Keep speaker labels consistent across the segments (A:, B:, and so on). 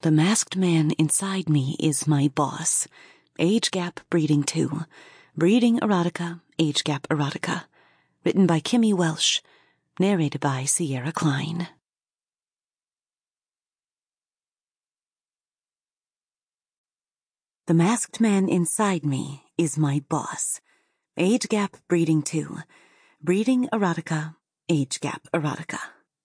A: The masked man inside me is my boss. Age gap breeding 2. Breeding erotica, age gap erotica. Written by Kimmy Welsh. Narrated by Sierra Klein. The masked man inside me is my boss. Age gap breeding 2. Breeding erotica, age gap erotica.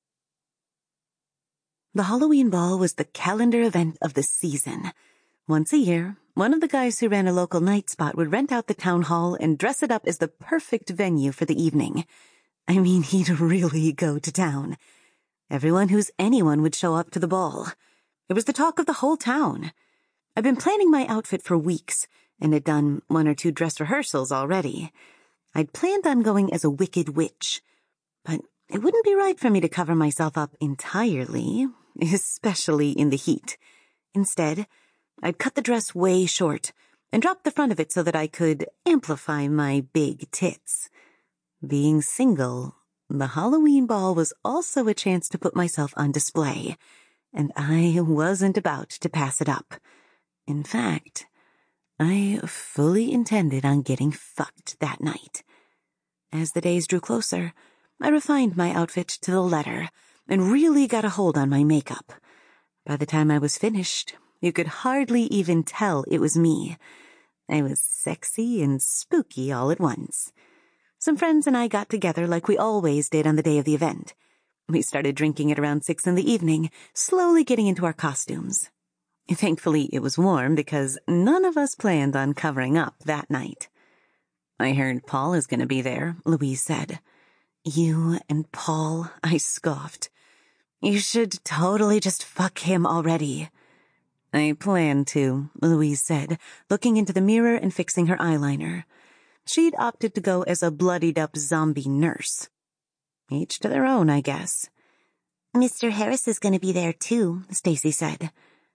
A: The Halloween Ball was the calendar event of the season. Once a year, one of the guys who ran a local night spot would rent out the town hall and dress it up as the perfect venue for the evening. I mean, he'd really go to town. Everyone who's anyone would show up to the ball. It was the talk of the whole town. I'd been planning my outfit for weeks and had done 1 or 2 dress rehearsals already. I'd planned on going as a wicked witch, but it wouldn't be right for me to cover myself up entirely, especially in the heat. Instead, I'd cut the dress way short and drop the front of it so that I could amplify my big tits. Being single, the Halloween Ball was also a chance to put myself on display, and I wasn't about to pass it up. In fact, I fully intended on getting fucked that night. As the days drew closer, I refined my outfit to the letter and really got a hold on my makeup. By the time I was finished, you could hardly even tell it was me. I was sexy and spooky all at once. Some friends and I got together like we always did on the day of the event. We started drinking at around 6 in the evening, slowly getting into our costumes. Thankfully, it was warm because none of us planned on covering up that night. I heard Paul is going to be there, Louise said. You and Paul, I scoffed. You should totally just fuck him already. I plan to, Louise said, looking into the mirror and fixing her eyeliner. She'd opted to go as a bloodied-up zombie nurse. Each to their own, I guess. Mr. Harris is going to be there, too, Stacy said.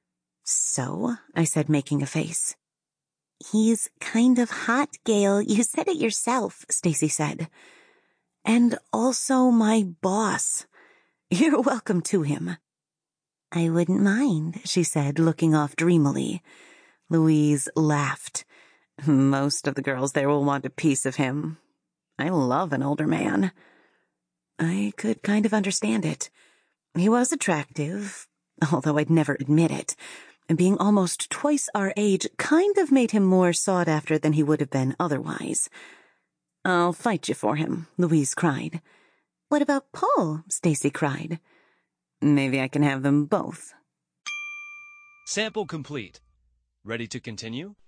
A: So, I said, making a face. He's kind of hot, Gail. You said it yourself, Stacy said. And also my boss. You're welcome to him. I wouldn't mind, she said, looking off dreamily. Louise laughed. Most of the girls there will want a piece of him. I love an older man. I could kind of understand it. He was attractive, although I'd never admit it. Being almost twice our age kind of made him more sought after than he would have been otherwise. I'll fight you for him, Louise cried. What about Paul? Stacy cried. Maybe I can have them both.
B: Sample complete. Ready to continue?